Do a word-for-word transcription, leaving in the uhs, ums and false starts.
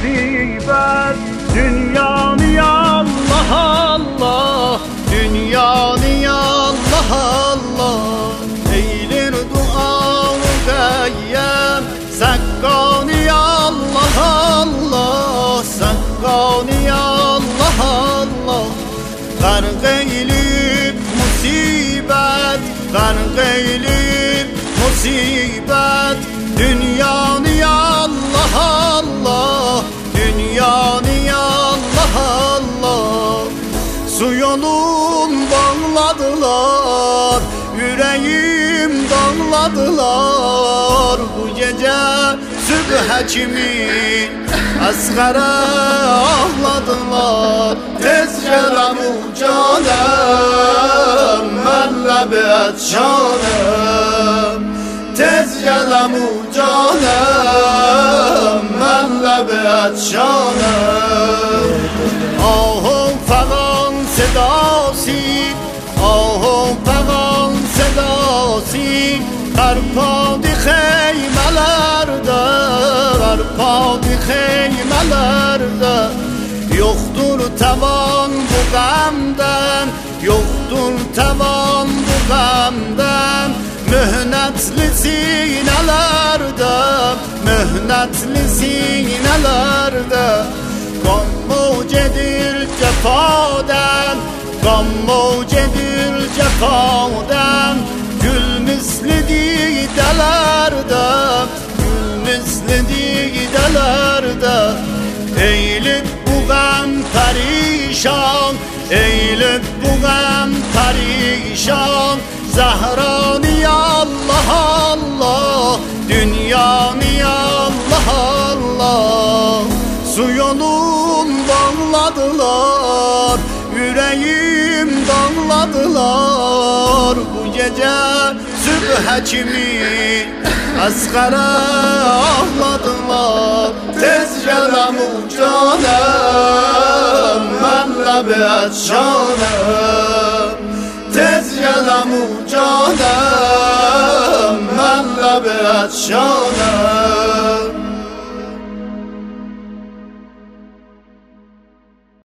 musibet. Dünya niye Allah Allah, dünya niye Allah Allah. Eylir duamı gayyem, sakkani Allah Allah, sakkani Allah Allah. Garg eylib musibet, garg eylib musibet. Dünya niye Allah Allah, dünya niye Allah Allah. Su yolum bağladılar, yüreğim dağladılar. Bu gece sübhe kimi asgara ağladılar. Tez gelemu canım, mənlə bet canım. Tez gelemu canım, mənlə bet canım. Ahım falan sedası, ahım falan sedası. Qarpadı xeymələrdə, qarpadı xeymələrdə. Yoktur tavan bu qəmdən, yoktur tavan bu qəmdən. Mühnətli sinələrdə, mühnətli sinələrdə. Qanmı gedir cəfadən, qanmı gedir cəfadən. Gül misli didelerde, gül misli didelerde. Eylib bu gəm perişan, eylib bu gəm perişan. Zahra niye Allah Allah, dünya niye Allah Allah. Su yolum bağladılar, yüreğim dağladılar. Bu gece sübhe kimi asgara ağladılar. Tez gelemu canım, mənlə bet canım. Tez gelemu canım, mənlə bet canım.